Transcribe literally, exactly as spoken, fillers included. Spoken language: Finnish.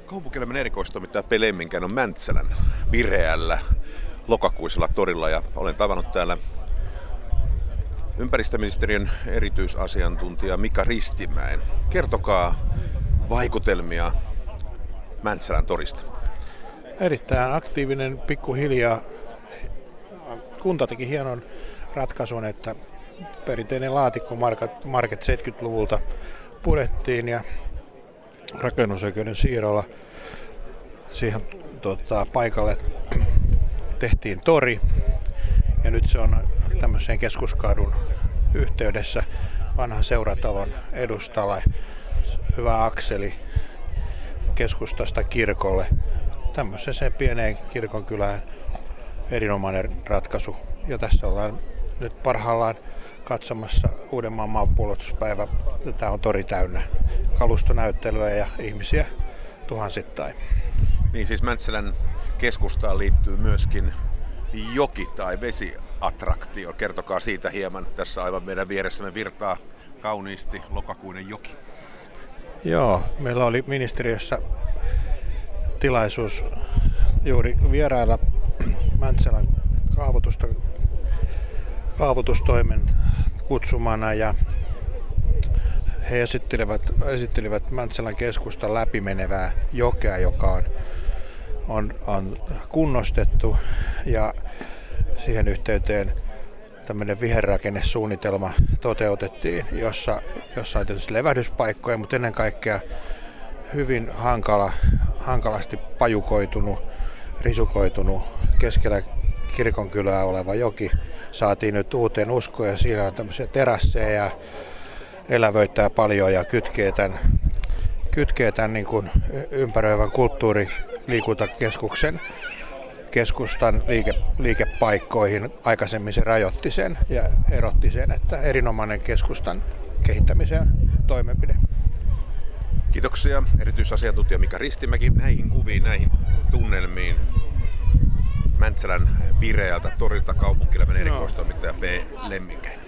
Kaupunkielämän erikoistoimittaja P. Lemminkäinen on Mäntsälän vireällä lokakuisella torilla ja olen tavannut täällä ympäristöministeriön erityisasiantuntija Mika Ristimäen. Kertokaa vaikutelmia Mäntsälän torista. Erittäin aktiivinen, pikkuhiljaa. Kunta teki hienon ratkaisun, että perinteinen laatikko Market seitsemänkymmentäluvulta purettiin ja rakennusoikeuden siirrolla siihen tota, paikalle tehtiin tori. Ja nyt se on tämmöisen keskuskadun yhteydessä vanhan seuratalon edustalla. Hyvä akseli keskustasta kirkolle. Tämmöiseen pieneen kirkonkylään erinomainen ratkaisu. Ja tässä ollaan nyt parhaillaan katsomassa Uudenmaan maanpuolustuspäivä. Tämä on tori täynnä kalustonäyttelyä ja ihmisiä tuhansittain. Niin siis Mäntsälän keskustaan liittyy myöskin joki- tai vesiattraktio. Kertokaa siitä hieman. Tässä aivan meidän vieressämme virtaa kauniisti lokakuinen joki. Joo, meillä oli ministeriössä tilaisuus juuri vierailla Mäntsälän kaavoitusta, kaavoitustoimen kutsumana ja he esittelivät, esittelivät Mäntsälän keskustan läpimenevää jokea, joka on, on, on kunnostettu ja siihen yhteyteen tämmöinen viherrakennesuunnitelma toteutettiin, jossa, jossa on tietysti levähdyspaikkoja, mutta ennen kaikkea hyvin hankala, hankalasti pajukoitunut, risukoitunut keskellä kirkonkylää oleva joki saatiin nyt uuteen uskoon ja siinä on tämmöisiä terasseja ja elävöittää paljon ja kytkee tämän, kytkee tämän niin kuin ympäröivän kulttuuriliikuntakeskuksen keskustan liike, liikepaikkoihin. Aikaisemmin se rajoitti sen ja erotti sen, että erinomainen keskustan kehittämisen toimenpide. Kiitoksia erityisasiantuntija Mika Ristimäki näihin kuviin, näihin tunnelmiin. Mäntsälän vireältä torilta kaupunkielämän erikoistoimittaja P. Lemminkäinen.